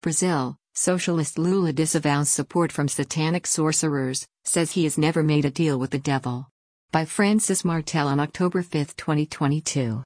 Brazil, socialist Lula disavows support from satanic sorcerers, says he has never made a deal with the devil. By Francis Martel on October 5, 2022.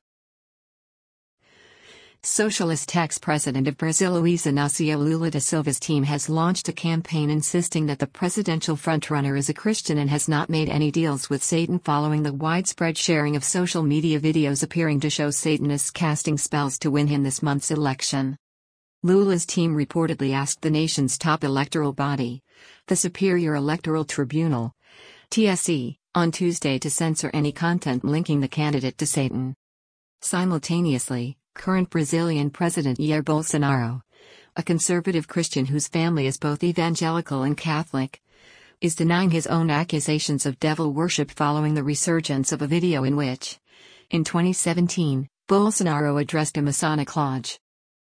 Socialist ex-president of Brazil Luiz Inácio Lula da Silva's team has launched a campaign insisting that the presidential frontrunner is a Christian and has not made any deals with Satan following the widespread sharing of social media videos appearing to show Satanists casting spells to win him this month's election. Lula's team reportedly asked the nation's top electoral body, the Superior Electoral Tribunal, TSE, on Tuesday to censor any content linking the candidate to Satan. Simultaneously, current Brazilian President Jair Bolsonaro, a conservative Christian whose family is both evangelical and Catholic, is denying his own accusations of devil worship following the resurgence of a video in which, in 2017, Bolsonaro addressed a Masonic lodge.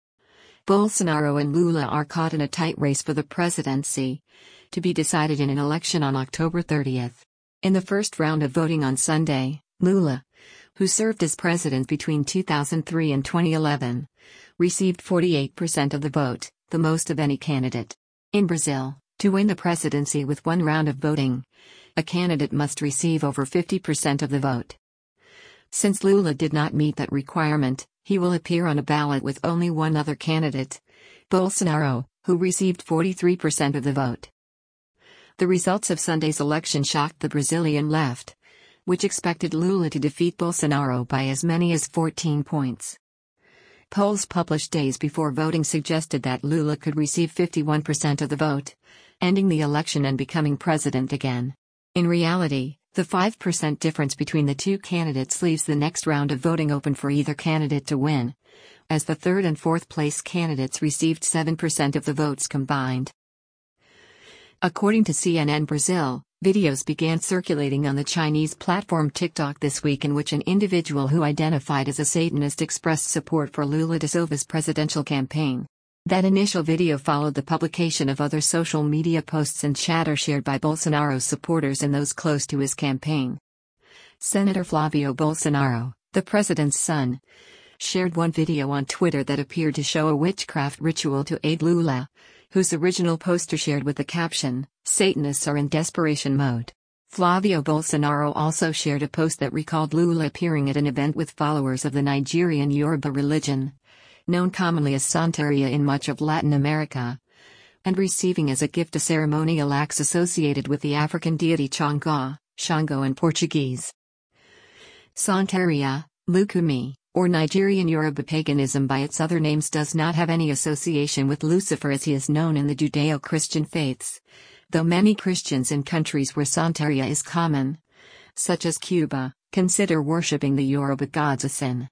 Bolsonaro and Lula are caught in a tight race for the presidency, to be decided in an election on October 30. In the first round of voting on Sunday, Lula, who served as president between 2003 and 2011, received 48% of the vote, the most of any candidate. In Brazil, to win the presidency with one round of voting, a candidate must receive over 50% of the vote. Since Lula did not meet that requirement, he will appear on a ballot with only one other candidate, Bolsonaro, who received 43% of the vote. The results of Sunday's election shocked the Brazilian left, which expected Lula to defeat Bolsonaro by as many as 14 points. Polls published days before voting suggested that Lula could receive 51% of the vote, ending the election and becoming president again. In reality, the 5% difference between the two candidates leaves the next round of voting open for either candidate to win, as the third and fourth place candidates received 7% of the votes combined. According to CNN Brazil, videos began circulating on the Chinese platform TikTok this week in which an individual who identified as a Satanist expressed support for Lula da Silva's presidential campaign. That initial video followed the publication of other social media posts and chatter shared by Bolsonaro's supporters and those close to his campaign. Senator Flavio Bolsonaro, the president's son, shared one video on Twitter that appeared to show a witchcraft ritual to aid Lula, whose original poster shared with the caption, "Satanists are in desperation mode." Flavio Bolsonaro also shared a post that recalled Lula appearing at an event with followers of the Nigerian Yoruba religion, known commonly as Santeria in much of Latin America, and receiving as a gift a ceremonial axe associated with the African deity Chang'o, Shango in Portuguese. Santeria, Lukumi, or Nigerian Yoruba paganism by its other names does not have any association with Lucifer as he is known in the Judeo-Christian faiths, though many Christians in countries where Santeria is common, such as Cuba, consider worshipping the Yoruba gods a sin.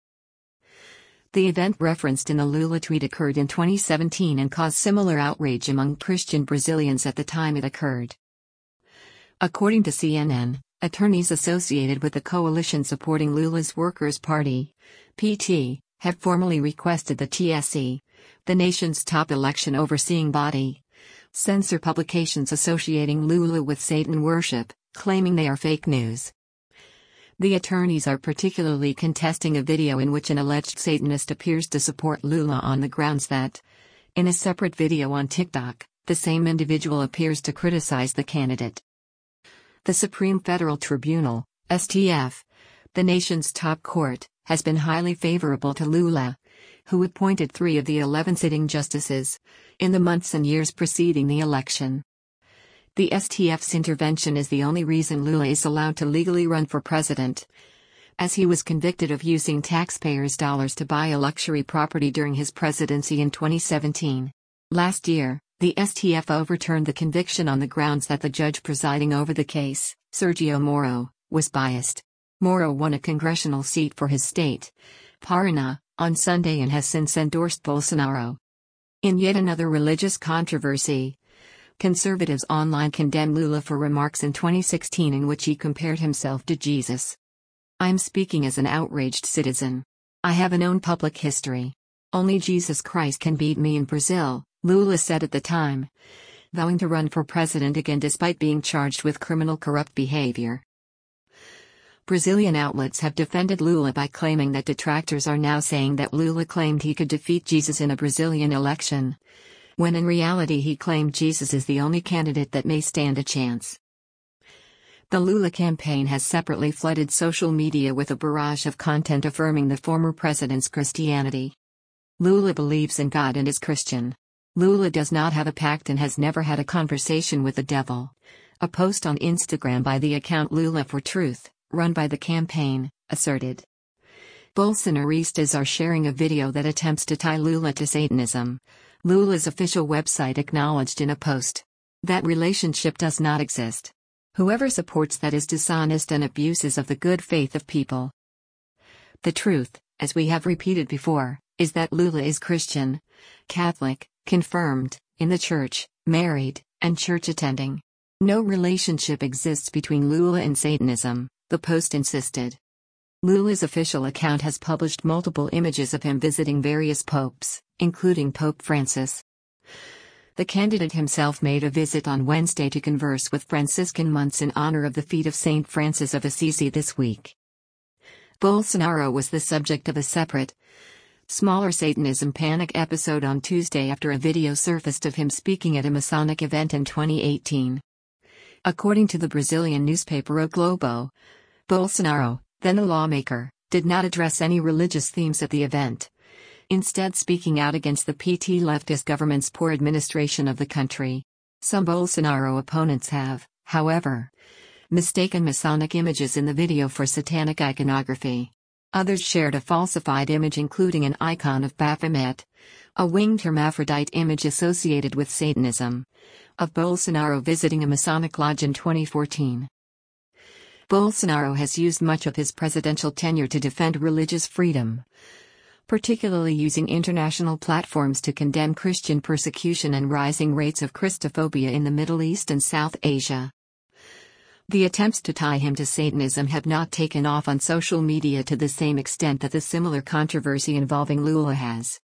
The event referenced in the Lula tweet occurred in 2017 and caused similar outrage among Christian Brazilians at the time it occurred. According to CNN, attorneys associated with the coalition supporting Lula's Workers' Party, PT, have formally requested the TSE, the nation's top election overseeing body, censor publications associating Lula with Satan worship, claiming they are fake news. The attorneys are particularly contesting a video in which an alleged Satanist appears to support Lula on the grounds that, in a separate video on TikTok, the same individual appears to criticize the candidate. The Supreme Federal Tribunal, STF, the nation's top court, has been highly favorable to Lula, who appointed 3 of the 11 sitting justices, in the months and years preceding the election. The STF's intervention is the only reason Lula is allowed to legally run for president, as he was convicted of using taxpayers' dollars to buy a luxury property during his presidency in 2017. Last year, the STF overturned the conviction on the grounds that the judge presiding over the case, Sergio Moro, was biased. Moro won a congressional seat for his state, Paraná, on Sunday and has since endorsed Bolsonaro. In yet another religious controversy, conservatives online condemn Lula for remarks in 2016 in which he compared himself to Jesus. "I'm speaking as an outraged citizen. I have a known public history. Only Jesus Christ can beat me in Brazil," Lula said at the time, vowing to run for president again despite being charged with criminal corrupt behavior. Brazilian outlets have defended Lula by claiming that detractors are now saying that Lula claimed he could defeat Jesus in a Brazilian election, when in reality he claimed Jesus is the only candidate that may stand a chance. The Lula campaign has separately flooded social media with a barrage of content affirming the former president's Christianity. Lula believes in God and is Christian. Lula does not have a pact and has never had a conversation with the devil. A post on Instagram by the account Lula for Truth, run by the campaign, asserted. Bolsonaristas are sharing a video that attempts to tie Lula to Satanism. Lula's official website acknowledged in a post that relationship does not exist. Whoever supports that is dishonest and abuses of the good faith of people. The truth, as we have repeated before, is that Lula is Christian, Catholic, confirmed, in the church, married, and church attending. No relationship exists between Lula and Satanism, the post insisted. Lula's official account has published multiple images of him visiting various popes, including Pope Francis. The candidate himself made a visit on Wednesday to converse with Franciscan monks in honor of the feet of Saint Francis of Assisi this week. Bolsonaro was the subject of a separate, smaller Satanism panic episode on Tuesday after a video surfaced of him speaking at a Masonic event in 2018. According to the Brazilian newspaper O Globo, Bolsonaro, then a lawmaker, did not address any religious themes at the event, instead speaking out against the PT leftist government's poor administration of the country. Some Bolsonaro opponents have, however, mistaken Masonic images in the video for satanic iconography. Others shared a falsified image including an icon of Baphomet, a winged hermaphrodite image associated with Satanism, of Bolsonaro visiting a Masonic lodge in 2014. Bolsonaro has used much of his presidential tenure to defend religious freedom, particularly using international platforms to condemn Christian persecution and rising rates of Christophobia in the Middle East and South Asia. The attempts to tie him to Satanism have not taken off on social media to the same extent that the similar controversy involving Lula has.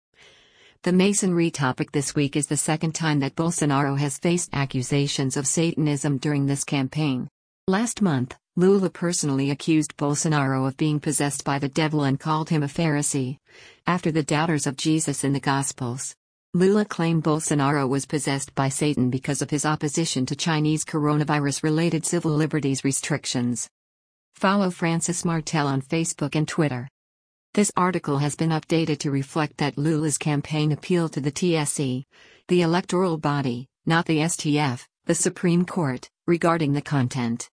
The Masonry topic this week is the second time that Bolsonaro has faced accusations of Satanism during this campaign. Last month, Lula personally accused Bolsonaro of being possessed by the devil and called him a Pharisee, after the doubters of Jesus in the Gospels. Lula claimed Bolsonaro was possessed by Satan because of his opposition to Chinese coronavirus-related civil liberties restrictions. Follow Francis Martel on Facebook and Twitter. This article has been updated to reflect that Lula's campaign appealed to the TSE, the electoral body, not the STF, the Supreme Court, regarding the content.